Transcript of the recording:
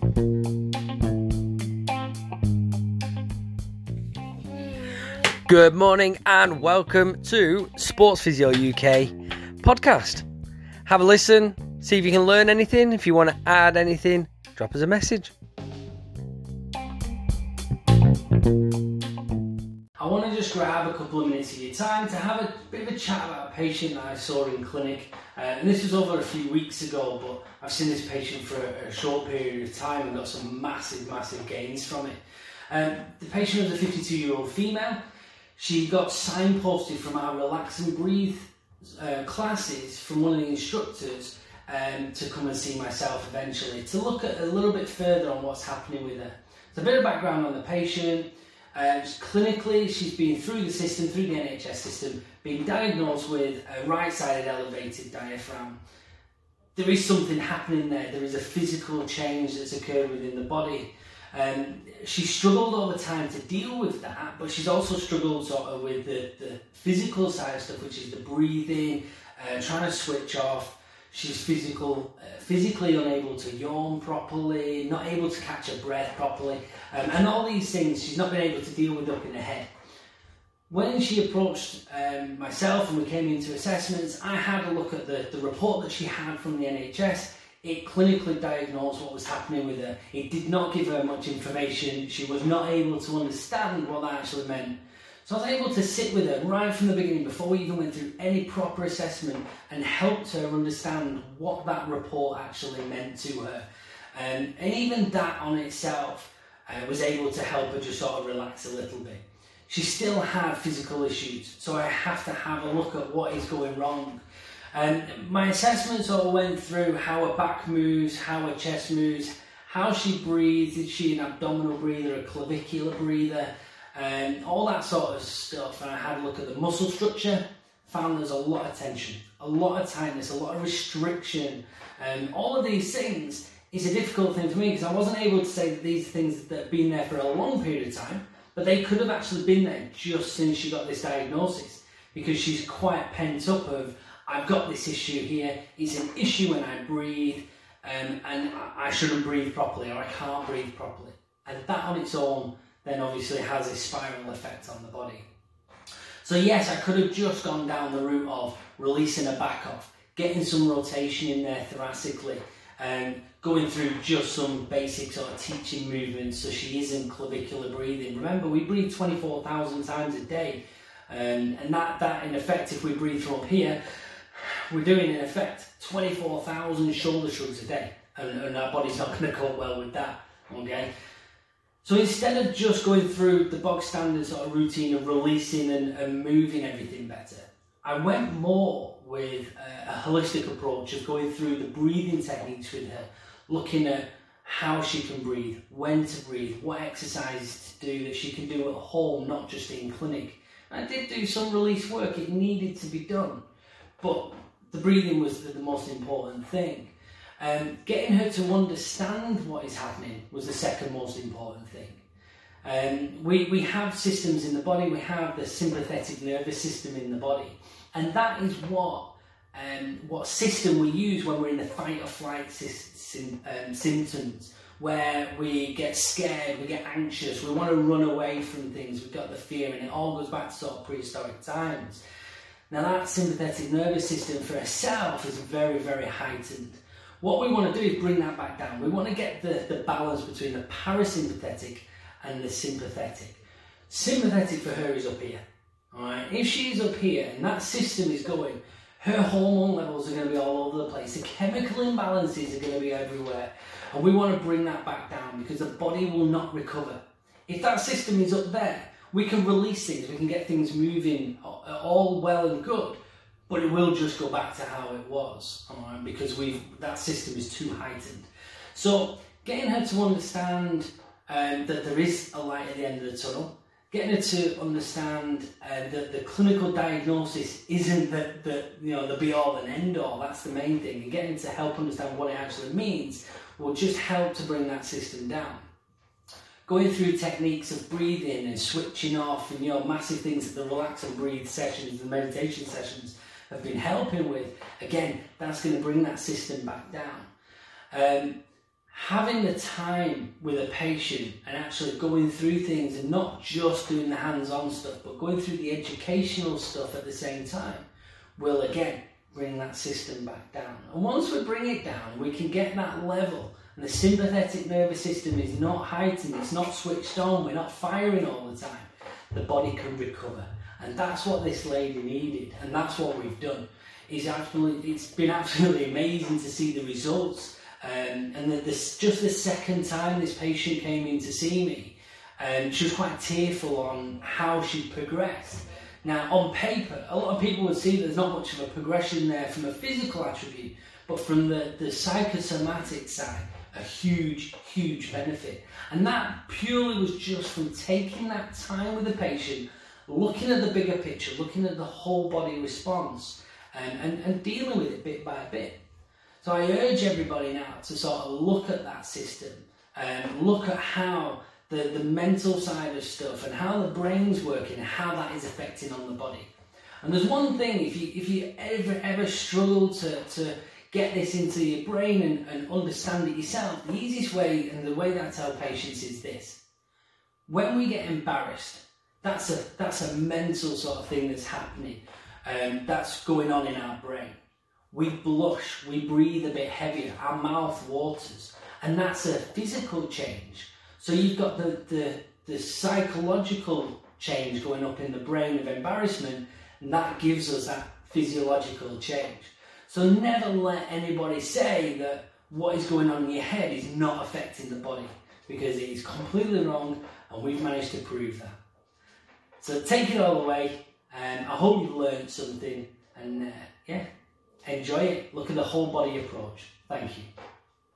Good morning and welcome to Sports Physio UK podcast. Have a listen, see if you can learn anything. If you want to add anything, drop us a message. I want to just grab a couple of minutes of your time to have a bit of a chat about a patient that I saw in clinic. And this was over a few weeks ago, but I've seen this patient for a short period of time and got some massive gains from it. The patient was a 52-year-old female. She got signposted from our Relax and Breathe classes from one of the instructors to come and see myself eventually, to look at a little bit further on what's happening with her. So a bit of background on the patient. Clinically, she's been through the system, through the NHS system, being diagnosed with a right-sided elevated diaphragm. There is something happening there. There is a physical change that's occurred within the body. She struggled over time to deal with that, but she's also struggled sort of with the physical side of stuff, which is the breathing, trying to switch off. She's physically unable to yawn properly, not able to catch her breath properly, and all these things she's not been able to deal with up in her head. When she approached myself and we came into assessments, I had a look at the report that she had from the NHS. It clinically diagnosed what was happening with her. It did not give her much information. She was not able to understand what that actually meant. So I was able to sit with her right from the beginning before we even went through any proper assessment and helped her understand what that report actually meant to her. And even that on itself was able to help her just sort of relax a little bit. She still had physical issues, so I have to have a look at what is going wrong. And my assessments all went through how her back moves, how her chest moves, how she breathes, is she an abdominal breather, a clavicular breather, and all that sort of stuff. And I had a look at the muscle structure, found there's a lot of tension, a lot of tightness, a lot of restriction, and all of these things is a difficult thing for me because I wasn't able to say that these things that have been there for a long period of time, but they could have actually been there just since she got this diagnosis, because she's quite pent up of, I've got this issue here, it's an issue when I breathe, and I shouldn't breathe properly, or I can't breathe properly. And that on its own then obviously has a spiral effect on the body. So yes, I could have just gone down the route of releasing her back off, getting some rotation in there thoracically, and going through just some basic sort of teaching movements so she isn't clavicular breathing. Remember, we breathe 24,000 times a day, and that in effect, if we breathe from up here, we're doing in effect 24,000 shoulder shrugs a day, and our body's not going to cope well with that, okay? So instead of just going through the bog standard sort of routine of releasing and moving everything better, I went more with a holistic approach of going through the breathing techniques with her, looking at how she can breathe, when to breathe, what exercises to do that she can do at home, not just in clinic. I did do some release work, it needed to be done, but the breathing was the most important thing. Getting her to understand what is happening was the second most important thing. We have systems in the body, we have the sympathetic nervous system in the body, and that is what system we use when we're in the fight or flight symptoms, where we get scared, we get anxious, we want to run away from things, we've got the fear, and it all goes back to sort of prehistoric times. Now that sympathetic nervous system for herself is very, very heightened. What we want to do is bring that back down. We want to get the balance between the parasympathetic and the sympathetic. Sympathetic for her is up here. All right? If she's up here and that system is going, her hormone levels are going to be all over the place. The chemical imbalances are going to be everywhere. And we want to bring that back down because the body will not recover. If that system is up there, we can release things, we can get things moving, all well and good, but it will just go back to how it was, all right, because that system is too heightened. So getting her to understand that there is a light at the end of the tunnel, getting her to understand that the clinical diagnosis isn't the be all and end all, that's the main thing, and getting her to help understand what it actually means will just help to bring that system down. Going through techniques of breathing and switching off and massive things that the Relax and Breathe sessions, the meditation sessions have been helping with, again, that's going to bring that system back down. having the time with a patient and actually going through things and not just doing the hands-on stuff, but going through the educational stuff at the same time will again bring that system back down. And once we bring it down, we can get that level and the sympathetic nervous system is not heightened, it's not switched on, we're not firing all the time. The body can recover. And that's what this lady needed, and that's what we've done. It's been absolutely amazing to see the results. Just the second time this patient came in to see me, she was quite tearful on how she progressed. Now, on paper, a lot of people would see there's not much of a progression there from a physical attribute, but from the psychosomatic side, a huge, huge benefit. And that purely was just from taking that time with the patient, looking at the bigger picture, looking at the whole body response, and dealing with it bit by bit. So I urge everybody now to sort of look at that system and look at how the mental side of stuff and how the brain's working and how that is affecting on the body. And there's one thing, if you ever struggle to get this into your brain and understand it yourself, the easiest way and the way that I tell patients is this. When we get embarrassed, that's a mental sort of thing that's happening, that's going on in our brain. We blush, we breathe a bit heavier, our mouth waters, and that's a physical change. So you've got the psychological change going up in the brain of embarrassment, and that gives us that physiological change. So never let anybody say that what is going on in your head is not affecting the body, because it is completely wrong, and we've managed to prove that. So take it all away, and I hope you've learned something, and yeah, enjoy it. Look at the whole body approach. Thank you.